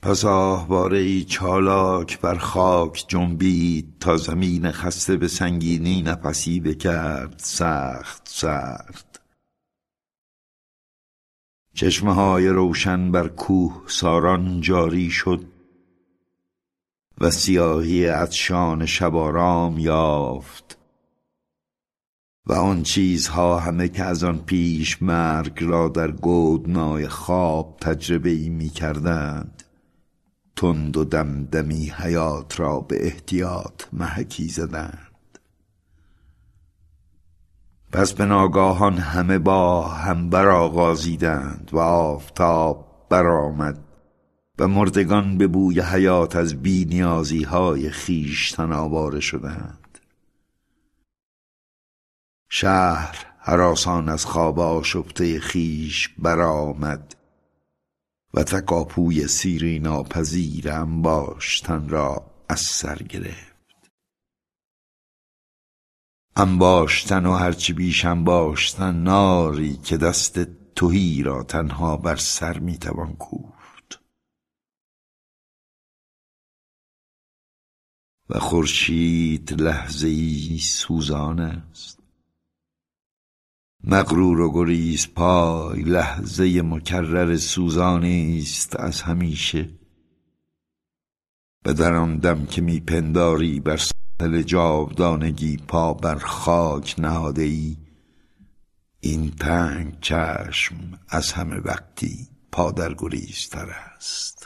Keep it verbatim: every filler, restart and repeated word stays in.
پس آهواره‌ای چالاک بر خاک جنبید، تا زمین خسته به سنگینی نفسی بکرد سخت سرد. چشمه های روشن بر کوه ساران جاری شد و سیاهی عطشان شبارام یافت و آن چیزها همه که از آن پیش مرگ را در گودنای خواب تجربه‌ای می کردند، تند و دمدمی حیات را به احتیاط محکی زدند. پس به ناگاهان همه با هم برآغازیدند و آفتاب برآمد و مردگان به بوی حیات از بی نیازی های خویشتن آواره شدند. شهر هراسان از خواب آشفته خویش برآمد و تکاپوی سیری ناپذیر انباشتن را از سر گرفت. انباشتن و هرچی بیش انباشتن ناری که دست تهی را تنها بر سر میتوان کوفت. و خورشید لحظه‌ای سوزان است، مغرور و گریز پای لحظه مکرر سوزانی است از همیشه. و در آن دم که می پنداری بر ساحل جاودانگی پا بر خاک نهاده ای، این تنگ چشم از همه وقتی پا در گریزتر است.